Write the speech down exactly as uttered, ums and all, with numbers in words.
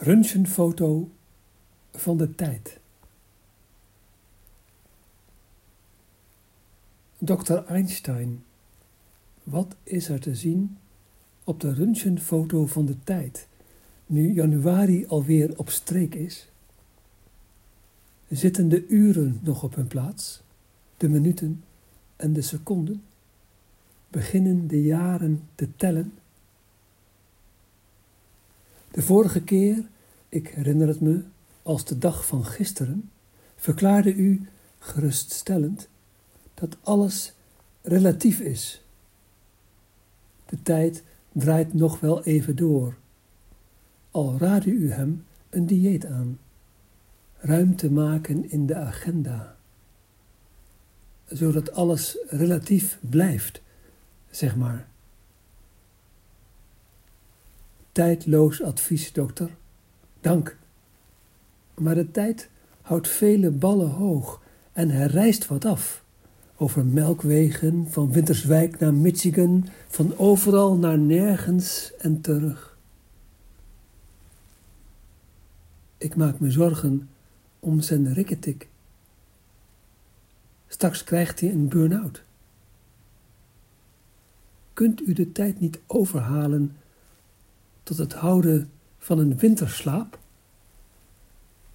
Röntgenfoto van de tijd. dokter Einstein, wat is er te zien op de röntgenfoto van de tijd, nu januari alweer op streek is? Zitten de uren nog op hun plaats, de minuten en de seconden? Beginnen de jaren te tellen? De vorige keer, ik herinner het me als de dag van gisteren, verklaarde u geruststellend dat alles relatief is. De tijd draait nog wel even door, al raadde u hem een dieet aan, ruimte maken in de agenda, zodat alles relatief blijft, zeg maar. Tijdloos advies, dokter. Dank. Maar de tijd houdt vele ballen hoog en hij reist wat af. Over melkwegen, van Winterswijk naar Michigan, van overal naar nergens en terug. Ik maak me zorgen om zijn rikketik. Straks krijgt hij een burn-out. Kunt u de tijd niet overhalen tot het houden van een winterslaap?